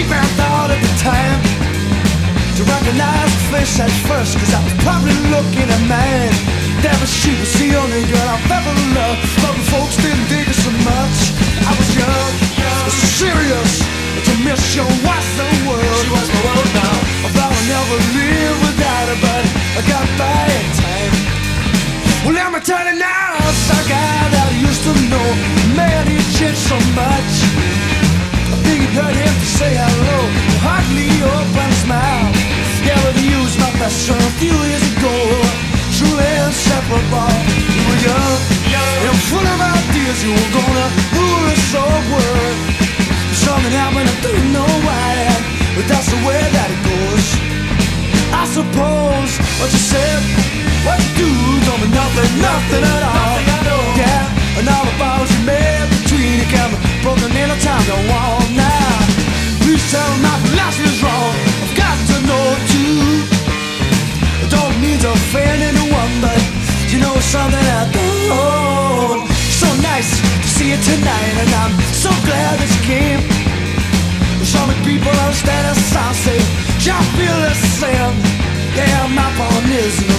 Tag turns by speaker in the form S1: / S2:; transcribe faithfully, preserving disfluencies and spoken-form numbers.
S1: man thought at the time to recognize the face at first, cause I was probably looking at mine. Damn, she was the only girl I've ever loved, but the folks didn't dig her so much. I was young, serious, to miss your was the world. She was my world now. I thought I'd never live without her, but I got by in time. Well, let me tell you now, it's a guy that I used to know. Man, he changed so much. I think it hurt him to say hello, hardly open his mouth. Yeah, but he was my best friend a few years ago. Truly inseparable. We were young, and full of ideas. You were gonna rule this whole world. Something happened, I didn't know why, but that's the way that it goes. I suppose what you said, what you do, don't mean nothing, nothing at all. Yeah, and all the vows you made between you can be broken in a time to wall now. Please tell me my philosophy is wrong. I've got to know too. I don't mean to offend anyone, but you know something I don't. So nice to see you tonight, and I'm so glad that you came. So many people understand us, I say, y'all feel the same. Yeah, my point is